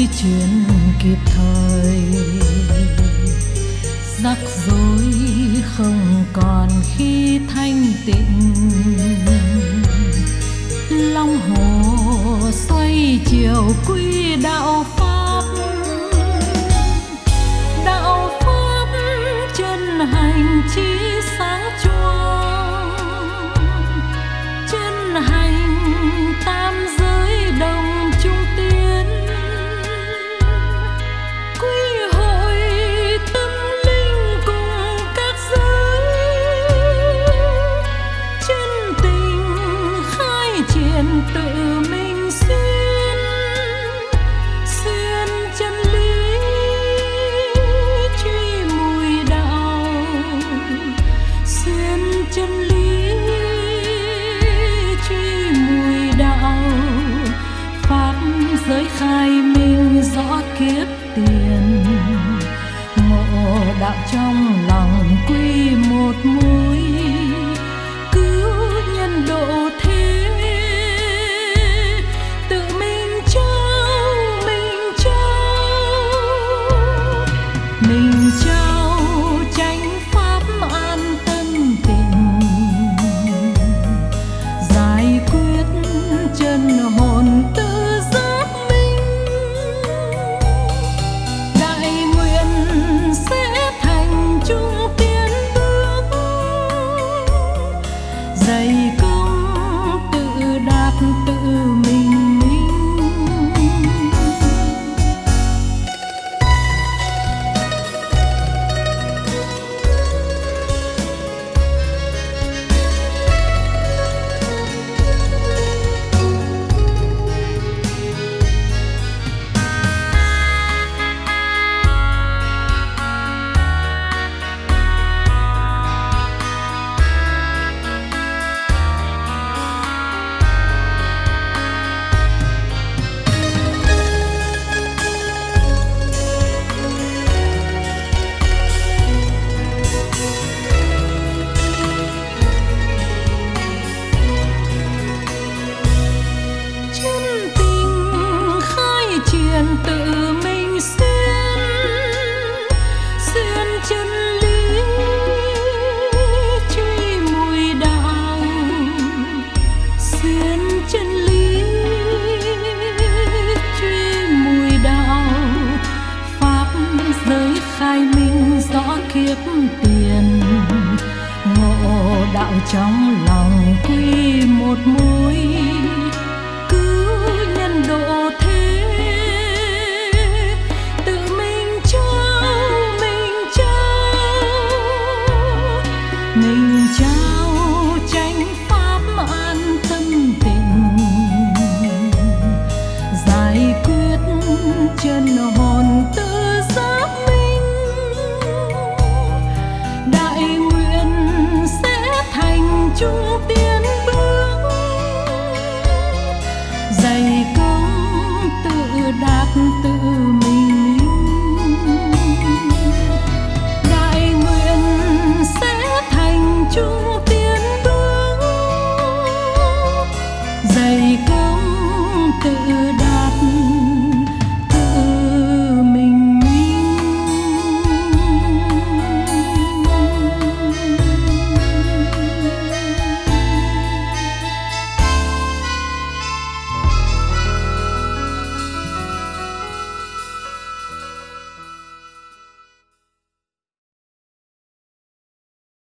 chuyển kịp thời, rắc rối không còn khi thanh tịnh. Long hồ xoay chiều quy đạo pháp, đạo pháp chân hành trí sáng choang, chân hành tam giới đồng trung tiến, quy hội tâm linh cùng các giới, chân tình khai triển tự mình xuyên, xuyên chân lý truy mùi đạo, xuyên chân lý truy mùi đạo. Pháp giới khai minh rõ kiếp tiền, ngộ đạo trong lòng quy một mối, cứu nhân độ thế, tự mình trao, mình trao, mình trao chánh pháp an tâm tịnh, giải quyết chân hồn tự giác minh. Đại nguyện sẽ thành trung tiến bước, dày công tự đạt tự mình minh. Chân tình khai triển tự mình xuyên, xuyên chân lý truy mùi đạo, xuyên chân lý truy mùi đạo. Pháp giới khai minh rõ kiếp tiền, ngộ đạo trong lòng